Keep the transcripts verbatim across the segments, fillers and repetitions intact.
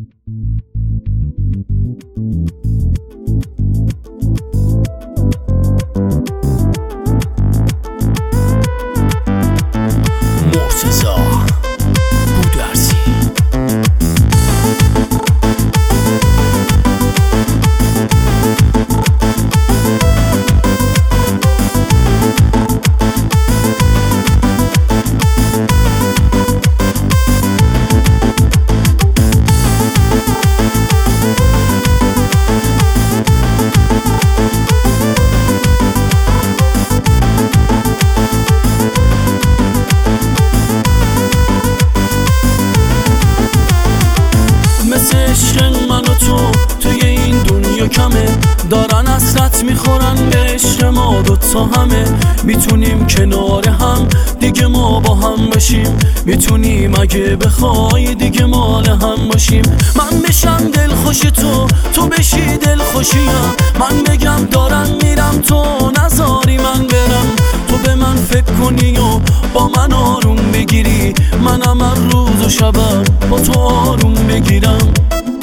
دارن حسرت میخورن به عشق ما دوتا همه. میتونیم کنار هم دیگه ما با هم باشیم، میتونیم اگه بخوای دیگه مال هم باشیم. من بشم دلخوش تو، تو بشی دلخوشیم. من بگم دارم میرم تو نذاری من برم، تو به من فکر کنی و با من آروم بگیری، منم هر روز و شبم با تو آروم بگیرم.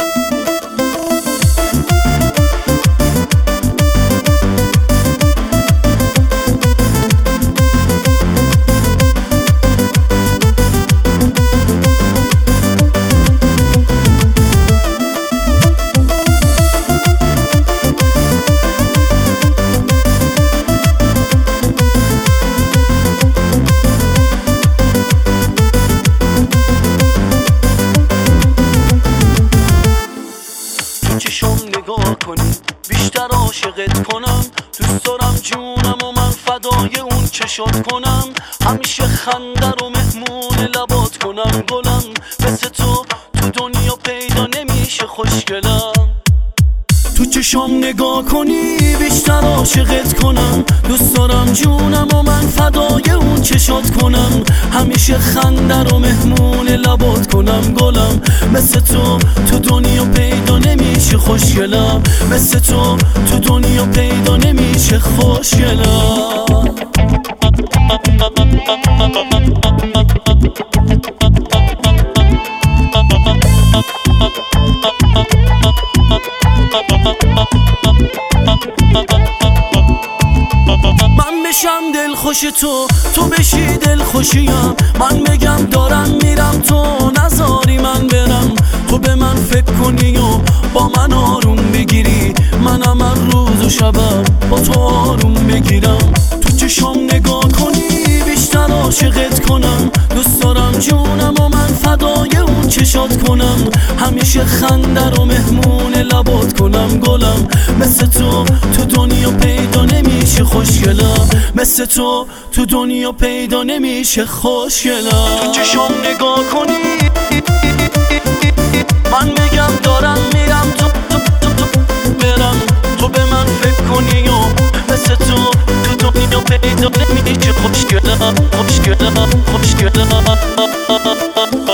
چشم نگاه کنی بیشتر عاشقت کنم، دوست دارم جونم و من فدای اون چشات کنم. همیشه خنده رو مهمون لبات کنم گلم، مثل تو تو دنیا پیدا نمیشه خوشگلم. تو چشم نگاه کنی بیشتر عاشقت کنم، دوست دارم جونم و من فدای اون چشات کنم. همیشه خنده رو مهمون لبات کنم گلم، مثل تو تو دنیا پیدا نمیشه خوشگلم، مثل تو تو دنیا پیدا نمیشه خوشگلم. من بشم دلخوش تو، تو بشی دلخوشیم. من بگم دارم میرم تو نذاری من برم، تو به من فکر کنی و با من آروم بگیری، منم هر روز و شبم با تو آروم بگیرم. تو چشم نگاه کنی بیشتر عاشقت کنم، دوست دارم جونم و من فدای اون چشات کنم. همیشه خنده رو مهمون لبات کنم گلم، مثل تو تو دنیا پیدا نمیشه خوشگلم، مثل تو تو دنیا پیدا نمیشه خوشگلم. تو چشم نگاه کنی من بگم دارم میرم تو تو تو تو برم، تو به من فکر کنی و مثل تو تو دنیا پیدا نمیشه خوشگلم خوشگلم خوشگلم.